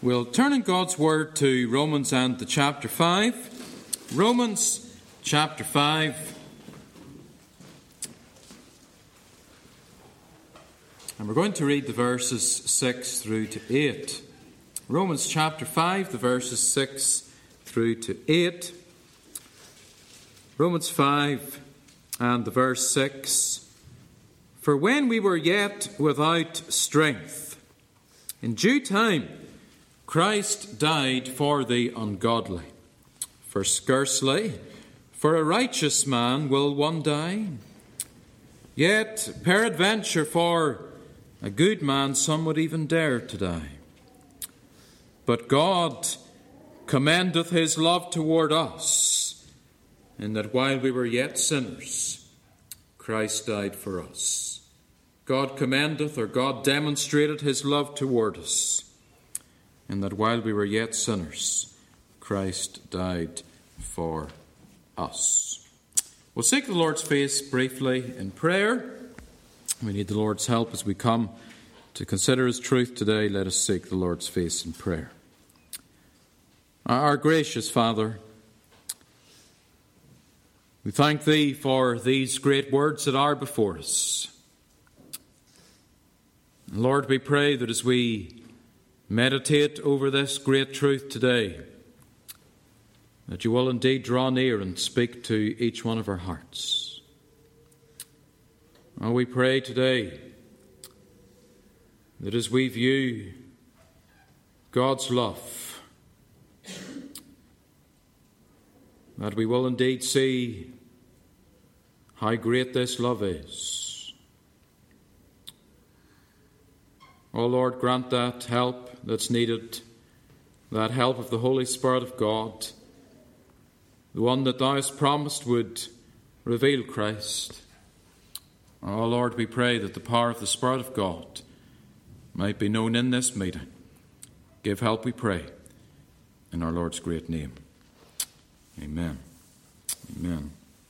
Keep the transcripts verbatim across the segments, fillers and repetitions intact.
We'll turn in God's Word to Romans and the chapter five. Romans chapter five. And we're going to read the verses six through to eight. Romans chapter five, the verses six through to eight. Romans five and the verse six. For when we were yet without strength, in due time Christ died for the ungodly. For scarcely for a righteous man will one die, yet peradventure for a good man some would even dare to die. But God commendeth his love toward us, in that while we were yet sinners, Christ died for us. God commendeth, or God demonstrated his love toward us, in that while we were yet sinners, Christ died for us. We'll seek the Lord's face briefly in prayer. We need the Lord's help as we come to consider his truth today. Let us seek the Lord's face in prayer. Our gracious Father, we thank thee for these great words that are before us. Lord, we pray that as we meditate over this great truth today, that you will indeed draw near and speak to each one of our hearts. And we pray today that as we view God's love, that we will indeed see how great this love is. Oh Lord, grant that help that's needed, that help of the Holy Spirit of God, the one that thou hast promised would reveal Christ. Oh Lord, we pray that the power of the Spirit of God might be known in this meeting. Give help, we pray, in our Lord's great name. Amen. Amen.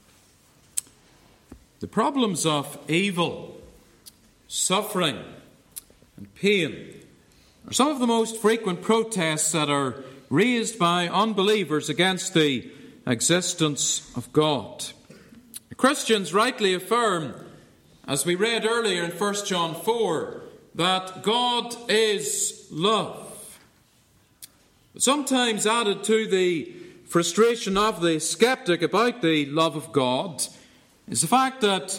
The problems of evil, suffering, and pain are some of the most frequent protests that are raised by unbelievers against the existence of God. Christians rightly affirm, as we read earlier in First John four, that God is love. But sometimes added to the frustration of the skeptic about the love of God is the fact that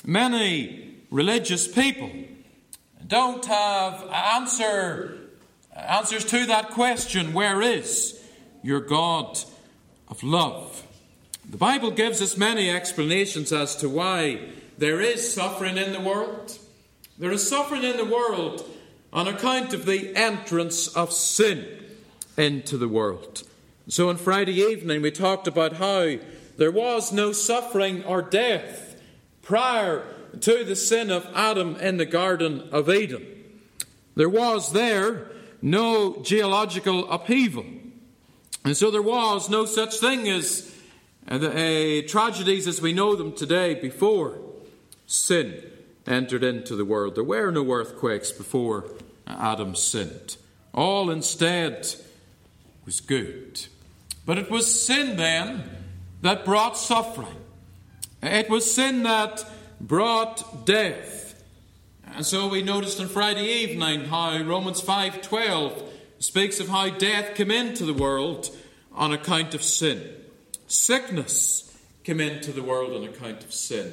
many religious people don't have answer, answers to that question, where is your God of love? The Bible gives us many explanations as to why there is suffering in the world. There is suffering in the world on account of the entrance of sin into the world. So on Friday evening we talked about how there was no suffering or death prior to the sin of Adam in the Garden of Eden. There was there no geological upheaval. And so there was no such thing as uh, uh, tragedies as we know them today before sin entered into the world. There were no earthquakes before Adam sinned. All instead was good. But it was sin then that brought suffering. It was sin that brought death. And so we noticed on Friday evening how Romans five twelve speaks of how death came into the world on account of sin. Sickness came into the world on account of sin.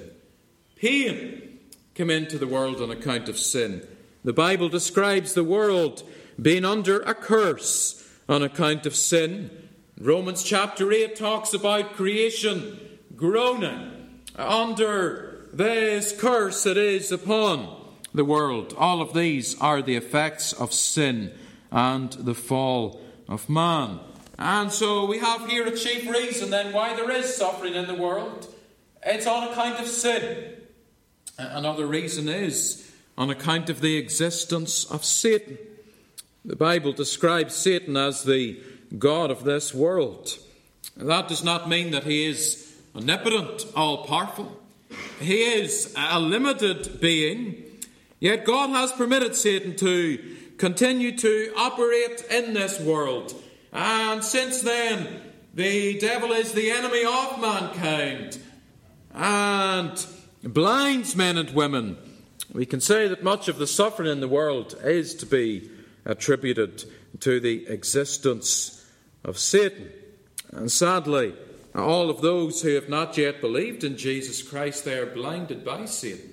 Pain came into the world on account of sin. The Bible describes the world being under a curse on account of sin. Romans chapter eight talks about creation groaning under this curse that is upon the world. All of these are the effects of sin and the fall of man. And so we have here a chief reason then why there is suffering in the world. It's on account of sin. Another reason is on account of the existence of Satan. The Bible describes Satan as the god of this world. That does not mean that he is omnipotent, all-powerful. He is a limited being, yet God has permitted Satan to continue to operate in this world. And since then, the devil is the enemy of mankind and blinds men and women. We can say that much of the suffering in the world is to be attributed to the existence of Satan. And sadly, all of those who have not yet believed in Jesus Christ, they are blinded by Satan.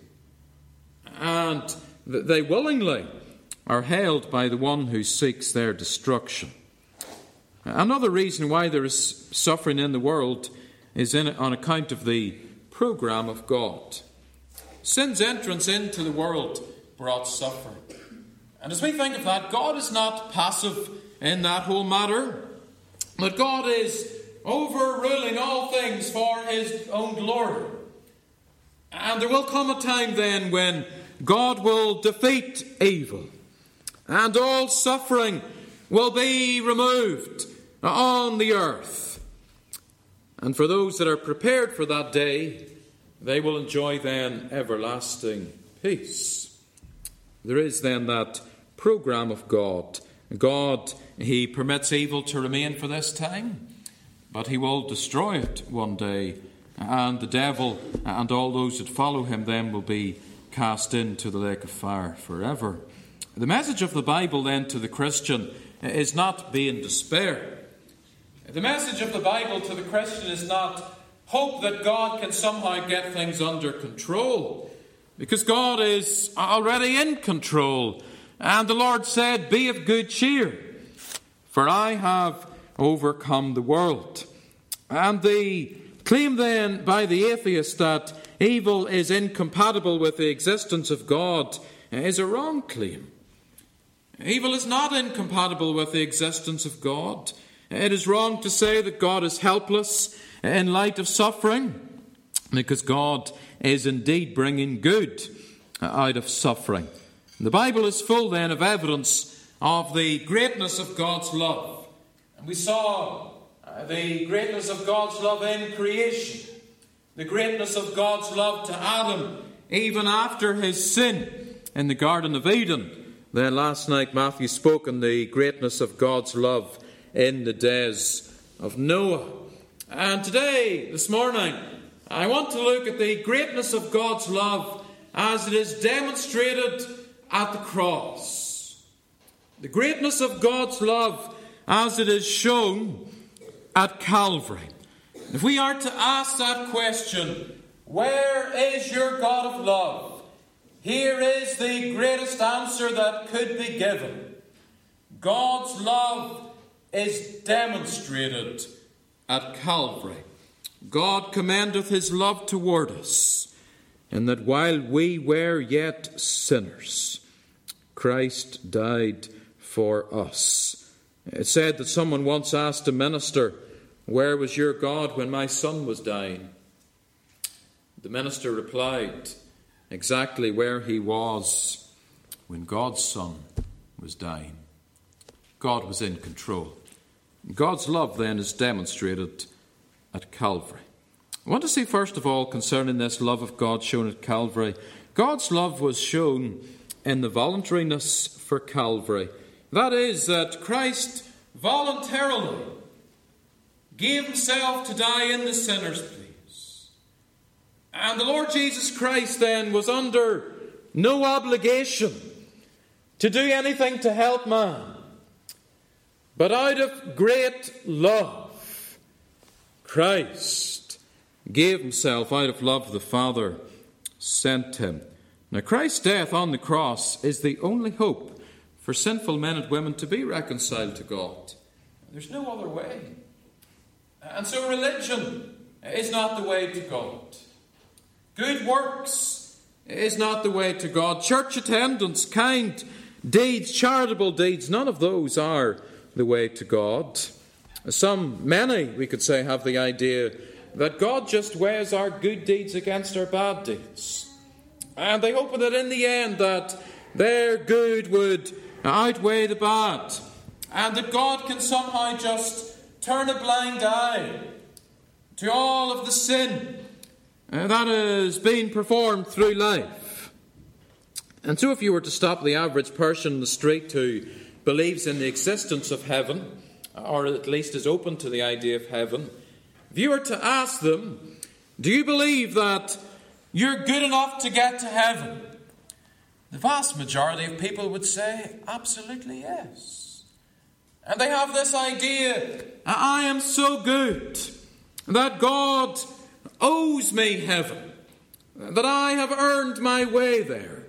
And they willingly are held by the one who seeks their destruction. Another reason why there is suffering in the world is in, on account of the program of God. Sin's entrance into the world brought suffering. And as we think of that, God is not passive in that whole matter, but God is overruling all things for his own glory. And there will come a time then when God will defeat evil, and all suffering will be removed on the earth. And for those that are prepared for that day, they will enjoy then everlasting peace. There is then that program of God. God, he permits evil to remain for this time, but he will destroy it one day, and the devil and all those that follow him then will be cast into the lake of fire forever. The message of the Bible then to the Christian is not be in despair. The message of the Bible to the Christian is not hope that God can somehow get things under control, because God is already in control. And the Lord said, "Be of good cheer, for I have overcome the world." And the claim then by the atheist that evil is incompatible with the existence of God is a wrong claim. Evil is not incompatible with the existence of God. It is wrong to say that God is helpless in light of suffering, because God is indeed bringing good out of suffering. The Bible is full then of evidence of the greatness of God's love. And we saw the greatness of God's love in creation, the greatness of God's love to Adam even after his sin in the Garden of Eden. Then last night Matthew spoke on the greatness of God's love in the days of Noah. And today, this morning, I want to look at the greatness of God's love as it is demonstrated at the cross. The greatness of God's love as it is shown at Calvary. If we are to ask that question, where is your God of love? Here is the greatest answer that could be given. God's love is demonstrated at Calvary. God commendeth his love toward us, in that while we were yet sinners, Christ died for us. It said that someone once asked a minister, "Where was your God when my son was dying?" The minister replied, exactly where he was when God's son was dying. God was in control. God's love then is demonstrated at Calvary. I want to see first of all concerning this love of God shown at Calvary. God's love was shown in the voluntariness for Calvary. That is, that Christ voluntarily gave himself to die in the sinner's place. And the Lord Jesus Christ then was under no obligation to do anything to help man. But out of great love, Christ gave himself. Out of love, the Father sent him. Now, Christ's death on the cross is the only hope for sinful men and women to be reconciled to God. There's no other way. And so religion is not the way to God. Good works is not the way to God. Church attendance, kind deeds, charitable deeds, none of those are the way to God. Some, many, we could say, have the idea that God just weighs our good deeds against our bad deeds. And they hope that in the end that their good would outweigh the bad. And that God can somehow just turn a blind eye to all of the sin that has been performed through life. And so if you were to stop the average person in the street who believes in the existence of heaven, or at least is open to the idea of heaven, if you were to ask them, do you believe that you're good enough to get to heaven? The vast majority of people would say, absolutely yes. And they have this idea, I am so good that God owes me heaven, that I have earned my way there.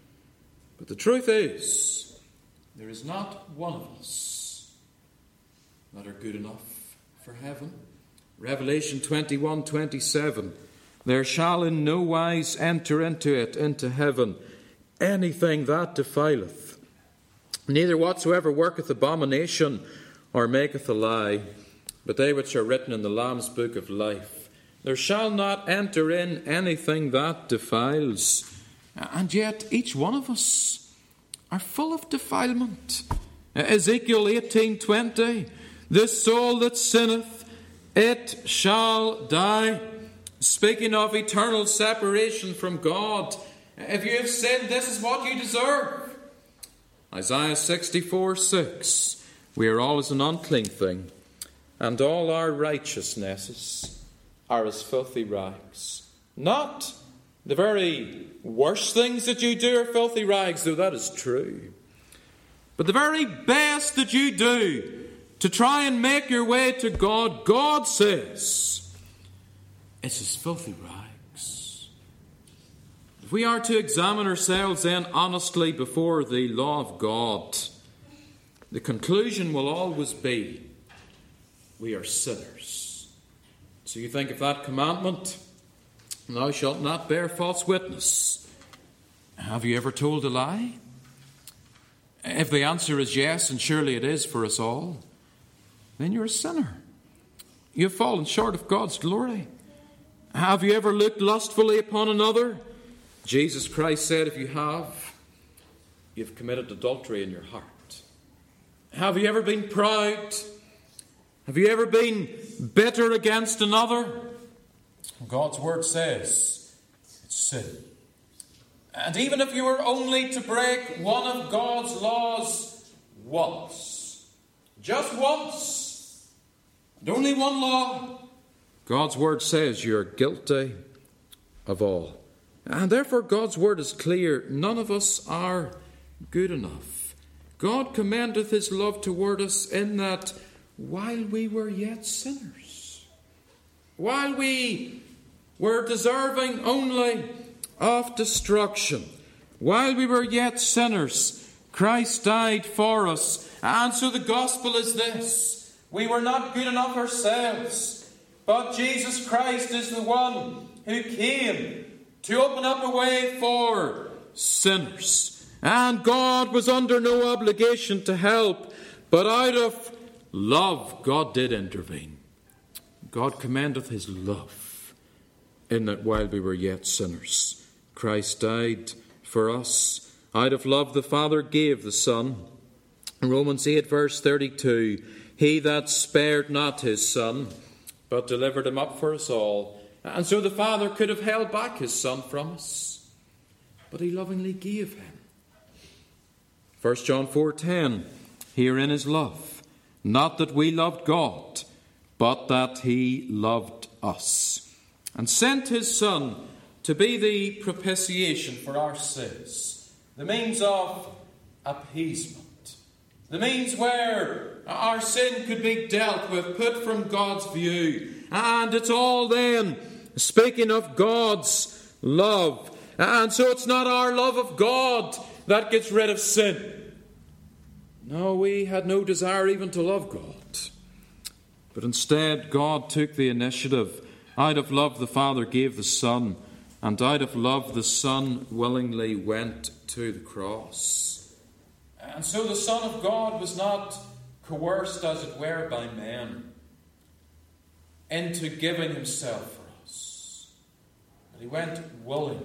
But the truth is, there is not one of us that are good enough for heaven. Revelation twenty-one twenty-seven, there shall in no wise enter into it, into heaven, anything that defileth, neither whatsoever worketh abomination or maketh a lie, but they which are written in the Lamb's book of life. There shall not enter in anything that defiles. And yet each one of us are full of defilement. Ezekiel eighteen twenty, this soul that sinneth, it shall die. Speaking of eternal separation from God, if you have sinned, this is what you deserve. Isaiah sixty-four six, we are all as an unclean thing, and all our righteousnesses are as filthy rags. Not the very worst things that you do are filthy rags, though that is true. But the very best that you do to try and make your way to God, God says, it's as filthy rags. If we are to examine ourselves then honestly before the law of God, the conclusion will always be, we are sinners. So you think of that commandment, thou shalt not bear false witness. Have you ever told a lie? If the answer is yes, and surely it is for us all, then you're a sinner. You've fallen short of God's glory. Have you ever looked lustfully upon another? Jesus Christ said, if you have, you've committed adultery in your heart. Have you ever been proud? Have you ever been bitter against another? God's word says it's sin. And even if you were only to break one of God's laws once, just once, and only one law, God's word says you're guilty of all. And therefore God's word is clear. None of us are good enough. God commendeth his love toward us in that while we were yet sinners, while we were deserving only of destruction, while we were yet sinners, Christ died for us. And so the gospel is this: we were not good enough ourselves, but Jesus Christ is the one who came to open up a way for sinners. And God was under no obligation to help, but out of love God did intervene. God commendeth his love in that while we were yet sinners, Christ died for us. Out of love the Father gave the Son. Romans eight verse thirty-two, he that spared not his Son, but delivered him up for us all. And so the Father could have held back his Son from us, but he lovingly gave him. First John four ten, herein is love, not that we loved God, but that he loved us, and sent his Son to be the propitiation for our sins, the means of appeasement, the means where our sin could be dealt with, put from God's view. And it's all then speaking of God's love. And so it's not our love of God that gets rid of sin. No, we had no desire even to love God. But instead, God took the initiative. Out of love, the Father gave the Son. And out of love, the Son willingly went to the cross. And so the Son of God was not coerced, as it were, by men into giving himself for us. But he went willingly,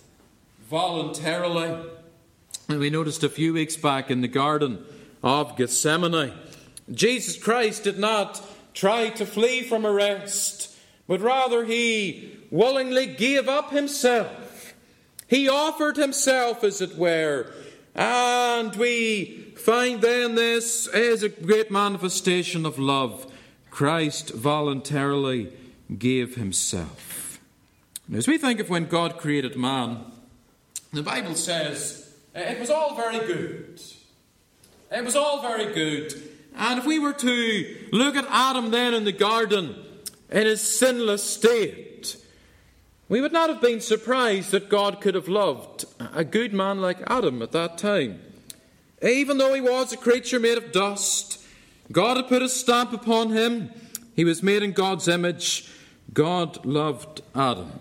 voluntarily. And we noticed a few weeks back in the Garden of Gethsemane, Jesus Christ did not try to flee from arrest, but rather he willingly gave up himself. He offered himself, as it were. And we find then this is a great manifestation of love. Christ voluntarily gave himself. And as we think of when God created man, the Bible says it was all very good. It was all very good. And if we were to look at Adam then in the garden in his sinless state, we would not have been surprised that God could have loved a good man like Adam at that time. Even though he was a creature made of dust, God had put a stamp upon him. He was made in God's image. God loved Adam.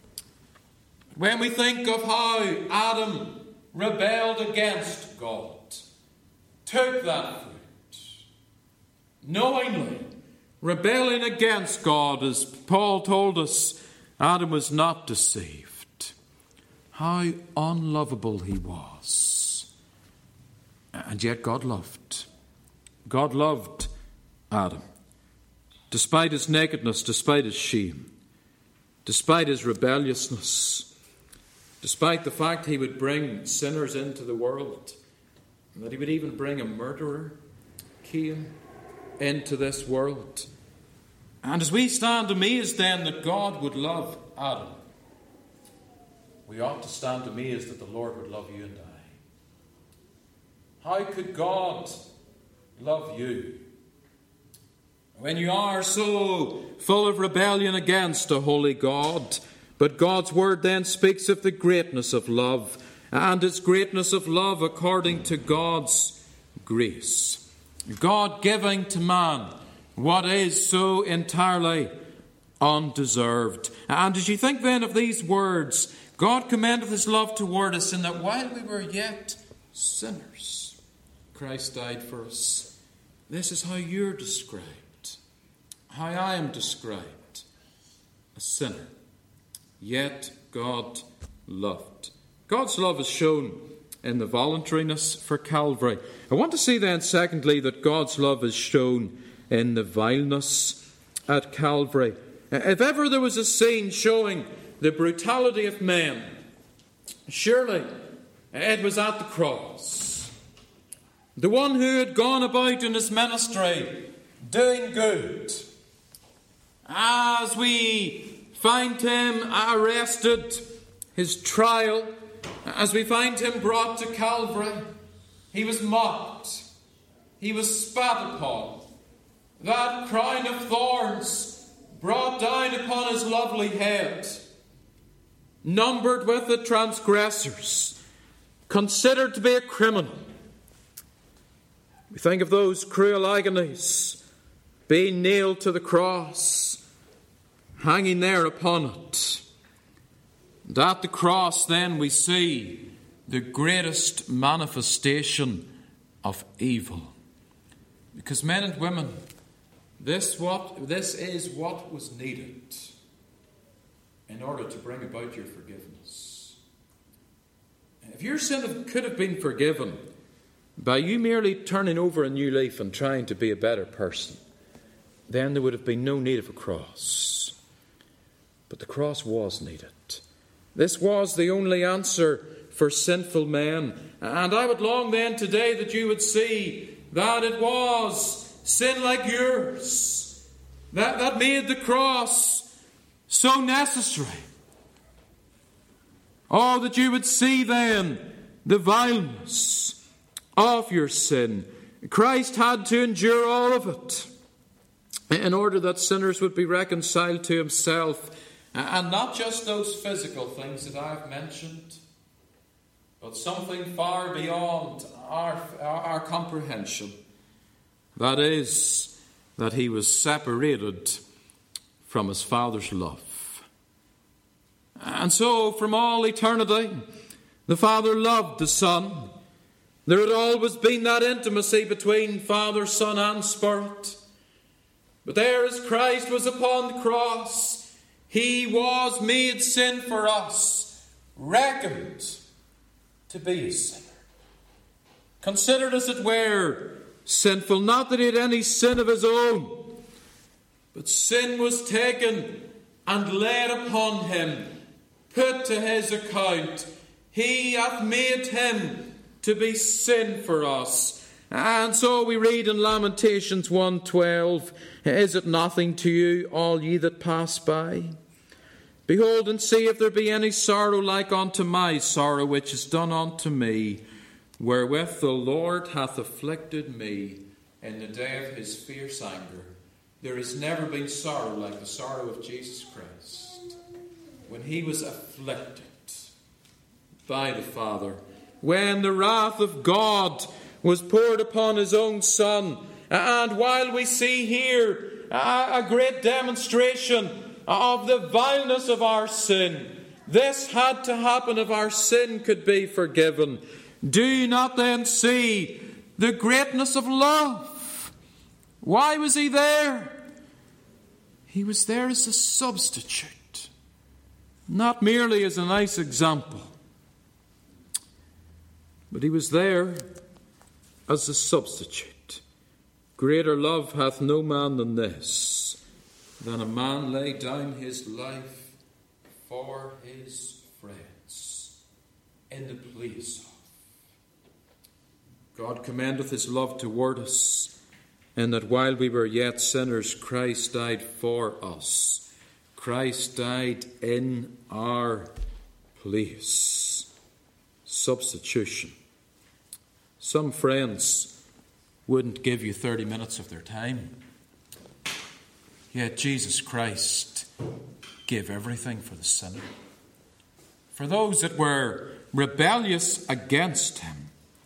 When we think of how Adam rebelled against God, took that fruit, knowingly rebelling against God, as Paul told us, Adam was not deceived. How unlovable he was. And yet God loved. God loved Adam. Despite his nakedness, despite his shame, despite his rebelliousness, despite the fact he would bring sinners into the world, and that he would even bring a murderer, Cain, into this world. And as we stand amazed then that God would love Adam, we ought to stand amazed that the Lord would love you and I. How could God love you when you are so full of rebellion against a holy God? But God's word then speaks of the greatness of love, and its greatness of love according to God's grace. God giving to man what is so entirely undeserved. And as you think then of these words, God commendeth his love toward us in that while we were yet sinners, Christ died for us. This is how you're described, how I am described, a sinner. Yet God loved. God's love is shown in the voluntariness for Calvary. I want to see then, secondly, that God's love is shown in the vileness at Calvary. If ever there was a scene showing the brutality of men, surely it was at the cross. The one who had gone about in his ministry doing good. As we find him arrested, his trial, as we find him brought to Calvary, he was mocked, he was spat upon, that crown of thorns brought down upon his lovely head, numbered with the transgressors, considered to be a criminal. We think of those cruel agonies, being nailed to the cross, hanging there upon it. And at the cross then we see the greatest manifestation of evil. Because men and women, this what this is what was needed in order to bring about your forgiveness. If your sin could have been forgiven by you merely turning over a new leaf and trying to be a better person, then there would have been no need of a cross. But the cross was needed. This was the only answer for sinful men. And I would long then today that you would see that it was sin like yours that, that made the cross so necessary. Oh, that you would see then the vileness of your sin. Christ had to endure all of it in order that sinners would be reconciled to himself. And not just those physical things that I've mentioned, but something far beyond our, our, our comprehension. That is, that he was separated from his Father's love. And so, from all eternity, the Father loved the Son. There had always been that intimacy between Father, Son, and Spirit. But there, as Christ was upon the cross, he was made sin for us, reckoned to be a sinner. Considered, as it were, sinful. Not that he had any sin of his own, but sin was taken and laid upon him, put to his account, He hath made him to be sin for us. And so we read in Lamentations one twelve, Is it nothing to you, all ye that pass by? Behold and see if there be any sorrow like unto my sorrow, which is done unto me, wherewith the Lord hath afflicted me in the day of his fierce anger. There has never been sorrow like the sorrow of Jesus Christ, when he was afflicted by the Father, when the wrath of God was poured upon his own Son. And while we see here a great demonstration of the vileness of our sin, this had to happen if our sin could be forgiven. Do you not then see the greatness of love? Why was he there? He was there as a substitute, not merely as a nice example, but he was there as a substitute. Greater love hath no man than this, than a man lay down his life for his friends, in the place of. God commendeth his love toward us, in that while we were yet sinners, Christ died for us. Christ died in our place. Substitution. Some friends wouldn't give you thirty minutes of their time. Yet Jesus Christ gave everything for the sinner. For those that were rebellious against him.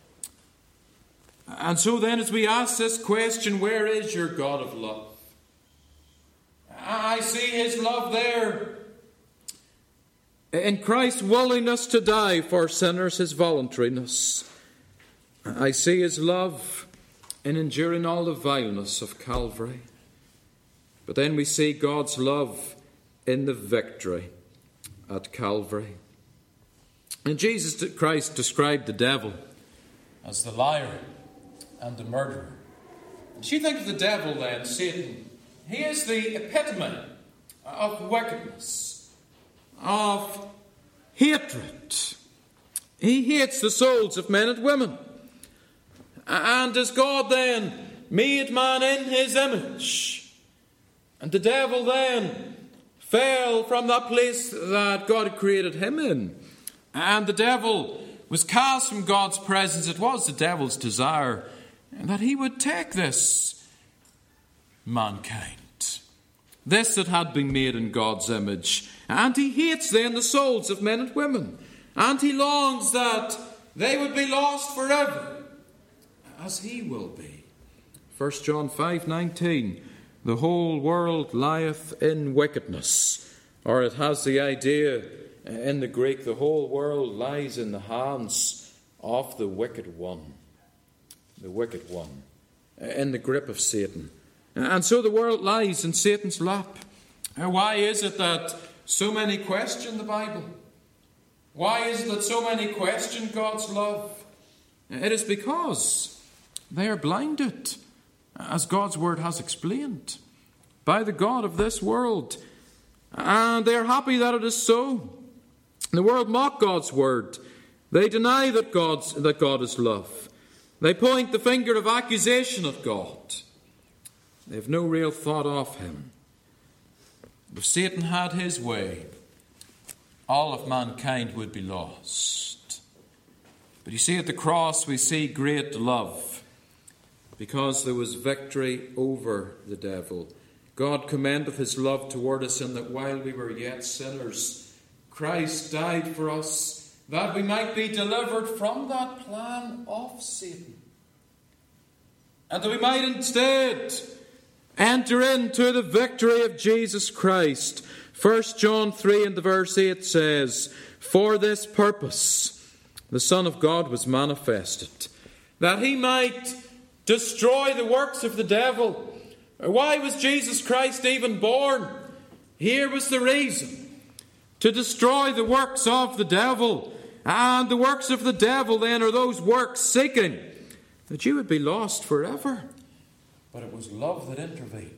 And so then as we ask this question, where is your God of love? I see his love there. In Christ's willingness to die for sinners, his voluntariness. I see his love in enduring all the vileness of Calvary. But then we see God's love in the victory at Calvary. And Jesus Christ described the devil as the liar and the murderer. Do you think of the devil then, Satan? He is the epitome of wickedness, of hatred. He hates the souls of men and women. And as God then made man in his image, and the devil then fell from that place that God had created him in, and the devil was cast from God's presence, it was the devil's desire that he would take this mankind, this that had been made in God's image, and he hates then the souls of men and women, and he longs that they would be lost forever, as he will be. First John five nineteen, the whole world lieth in wickedness. Or it has the idea in the Greek, the whole world lies in the hands of the wicked one. The wicked one. In the grip of Satan. And so the world lies in Satan's lap. Why is it that so many question the Bible? Why is it that so many question God's love? It is because they are blinded, as God's word has explained, by the God of this world. And they are happy that it is so. The world mock God's word. They deny that, God's, that God is love. They point the finger of accusation at God. They have no real thought of him. If Satan had his way, all of mankind would be lost. But you see, at the cross we see great love, because there was victory over the devil. God commendeth his love toward us in that while we were yet sinners, Christ died for us, that we might be delivered from that plan of Satan. And that we might instead enter into the victory of Jesus Christ. First John three and the verse eight says, For this purpose the Son of God was manifested, that he might destroy the works of the devil. Why was Jesus Christ even born? Here was the reason: to destroy the works of the devil. And the works of the devil then are those works seeking that you would be lost forever. But it was love that intervened.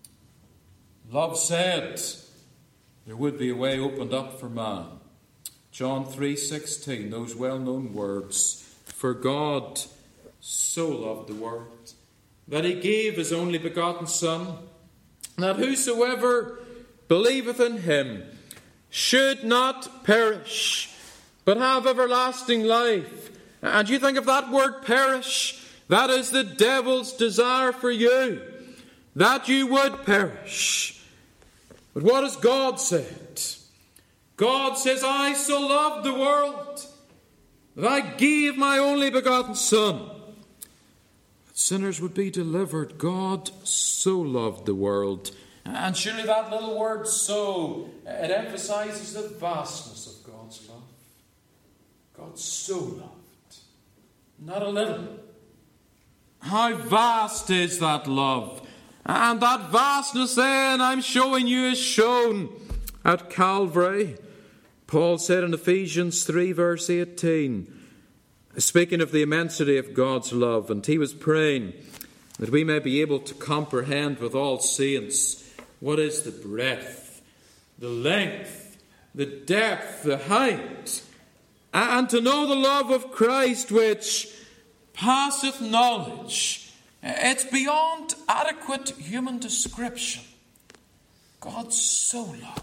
Love said there would be a way opened up for man. John three sixteen, those well-known words, "For God so loved the world, that he gave his only begotten Son, that whosoever believeth in him should not perish, but have everlasting life." And you think of that word perish, that is the devil's desire for you, that you would perish. But what has God said? God says, "I so loved the world that I gave my only begotten Son, that sinners would be delivered." God so loved the world. And surely that little word "so," it emphasizes the vastness of God's love. God so loved, not a little. How vast is that love? And that vastness then, I'm showing you, is shown at Calvary. Paul said in Ephesians three verse eighteen, speaking of the immensity of God's love, and he was praying that we may be able to comprehend with all saints what is the breadth, the length, the depth, the height, and to know the love of Christ which passeth knowledge. It's beyond adequate human description. God so loved.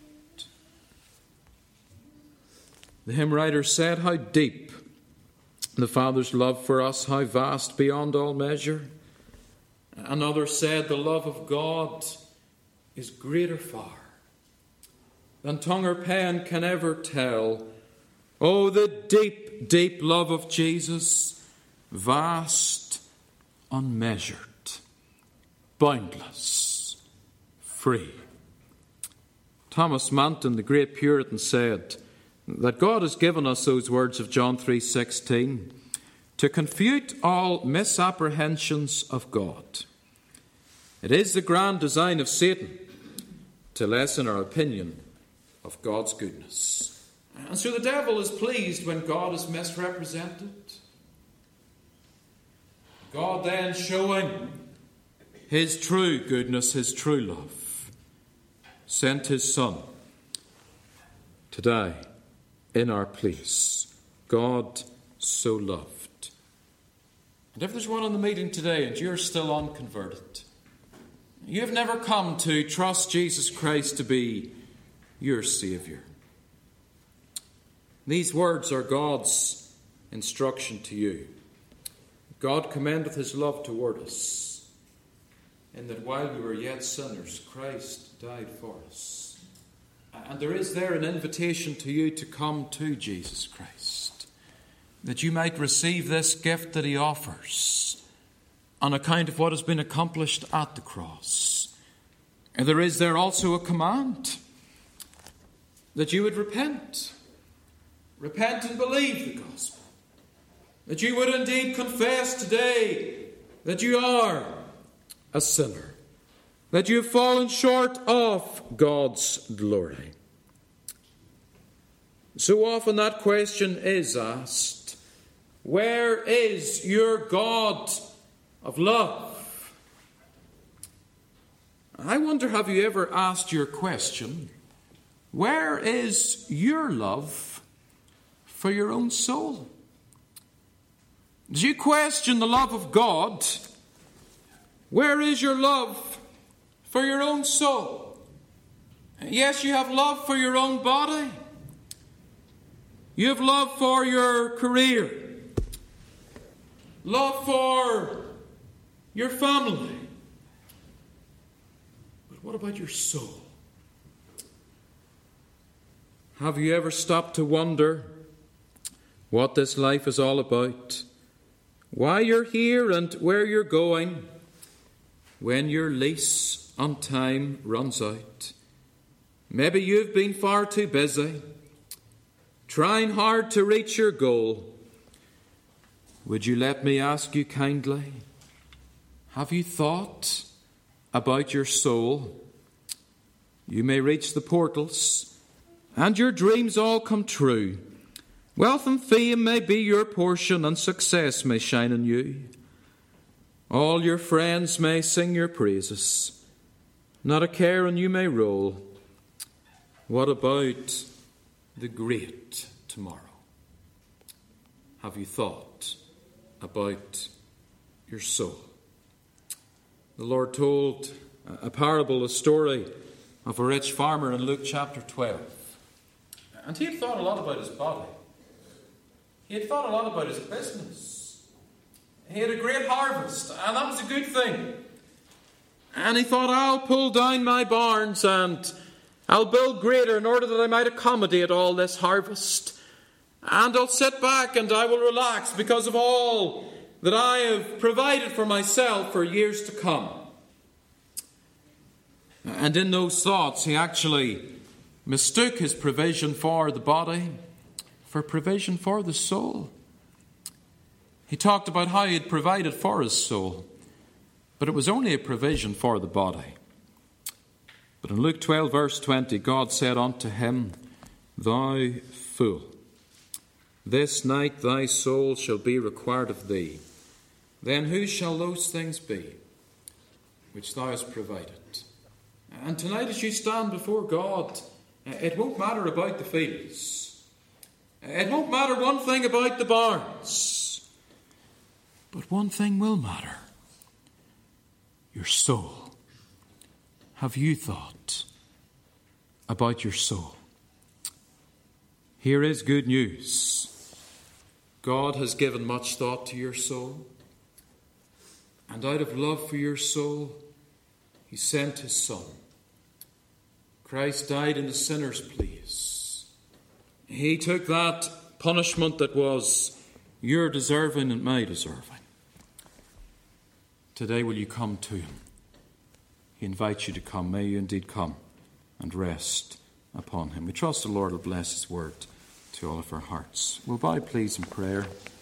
The hymn writer said, "How deep the Father's love for us, how vast beyond all measure." Another said, "The love of God is greater far than tongue or pen can ever tell. Oh, the deep, deep love of Jesus, vast, unmeasured, boundless, free." Thomas Manton, the great Puritan, said that God has given us those words of John three sixteen to confute all misapprehensions of God. It is the grand design of Satan to lessen our opinion of God's goodness. And so the devil is pleased when God is misrepresented. God then showing his true goodness, his true love, sent his Son to die in our place. God so loved. And if there's one in the meeting today and you're still unconverted, you've never come to trust Jesus Christ to be your Saviour, these words are God's instruction to you. God commendeth his love toward us, in that while we were yet sinners, Christ died for us. And there is there an invitation to you to come to Jesus Christ, that you might receive this gift that he offers on account of what has been accomplished at the cross. And there is there also a command that you would repent. Repent and believe the gospel. That you would indeed confess today that you are a sinner, that you have fallen short of God's glory. So often that question is asked, where is your God of love? I wonder, have you ever asked your question, where is your love for your own soul? Do you question the love of God? Where is your love for your own soul? Yes, you have love for your own body. You have love for your career. Love for your family. But what about your soul? Have you ever stopped to wonder what this life is all about? Why you're here and where you're going when your lease on time runs out? Maybe you've been far too busy, trying hard to reach your goal. Would you let me ask you kindly, have you thought about your soul? You may reach the portals and your dreams all come true. Wealth and fame may be your portion and success may shine on you. All your friends may sing your praises. Not a care on you may roll. What about the great tomorrow? Have you thought about your soul? The Lord told a parable, a story of a rich farmer in Luke chapter twelve. And he had thought a lot about his body. He had thought a lot about his business. He had a great harvest, and that was a good thing. And he thought, I'll pull down my barns and I'll build greater in order that I might accommodate all this harvest. And I'll sit back and I will relax because of all that I have provided for myself for years to come. And in those thoughts, he actually mistook his provision for the body for provision for the soul. He talked about how he had provided for his soul, but it was only a provision for the body. But in Luke twelve, verse twenty, God said unto him, Thou fool, this night thy soul shall be required of thee. Then whose shall those things be which thou hast provided? And tonight as you stand before God, it won't matter about the fields. It won't matter one thing about the barns. But one thing will matter. Your soul. Have you thought about your soul? Here is good news. God has given much thought to your soul. And out of love for your soul, he sent his Son. Christ died in the sinner's place. He took that punishment that was your deserving and my deserving. Today will you come to him? He invites you to come. May you indeed come and rest upon him. We trust the Lord will bless his word to all of our hearts. We'll bow please in prayer.